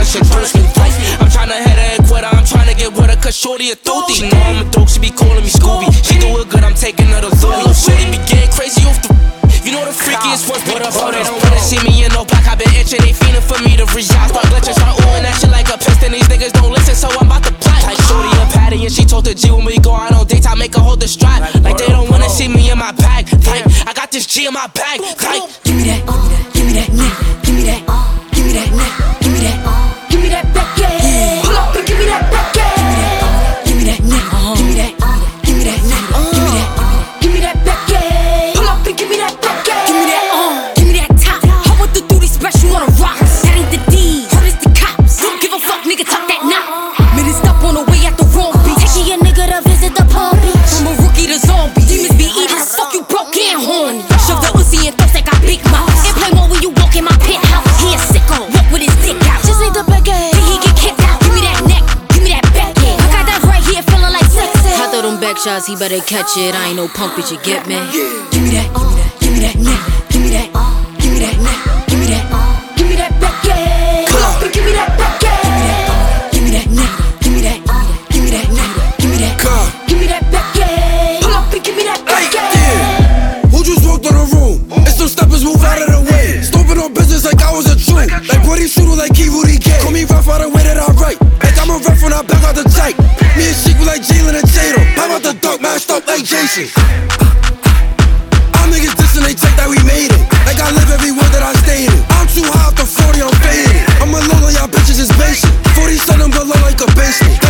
fresh introduce me. I'm tryna hit her and quit her, I'm tryna get with her cause shorty a thotty. She know I'm a dope, she be calling me Scooby. She do it good, I'm taking her to Louis. Shorty be getting crazy off the. You know the freakiest ones put up on it. Don't wanna see me in no black, I been itching, they fiending for me to react. Start glitching, start oohing that shit like a piston. These niggas don't listen, so I'm about to black. Like shorty a patty and she told the G when we go out on dates, I make her hold the strap. Like they don't wanna see me in my bag. Like I got this G in my bag. Like give me that, give me that neck, give me that, give me that neck, give me that, give me that back, yeah. Pull up and give me that back, yeah. Give me that neck, give me that, give me that neck, give me that, give me that back, yeah. Pull up and give me that back, yeah. Give me that, give me that top. How about the duty special on the rocks? That ain't the D, hard as the cops. Don't give a fuck, nigga, talk that knock. Minute stop on the way at the wrong beach. Taking a nigga to visit the Palm Beach. From a rookie to zombie, demons be eating. Fuck you broke and horny. Shove the Uzi and thoughts that got big mouth. And play more when you walk in my penthouse. He a sicko, walk with his dick out. Just need the back end, then he get kicked out. Give me that neck, give me that back end. I got that right here feeling like sexy. I throw them back shots, he better catch it. I ain't no punk, bitch, you get me. Give me that, give me that neck, give me that, give me that neck, give me that, give me that back end. Pull up and give me that back end. Give me that neck, give me that, give me that neck, give me that, give me that back end. Pull up and give me that back end. Who just walked in the room? And some steppers move out of the way. Stomping on business like I was a troop. Like Woody Shooter, like Kivu DK. Call me rough out the way that I write. Like I'm a ref when I back out the tight. Me and Sheik like Jalen and Tatum. Pop out the dunk, mashed up like Jason. Our niggas dissing, they take that we made it. Like I live every word that I stated. I'm too high off the 40, I'm faded. I'm a low, y'all bitches is basic. 40 something below like a basement.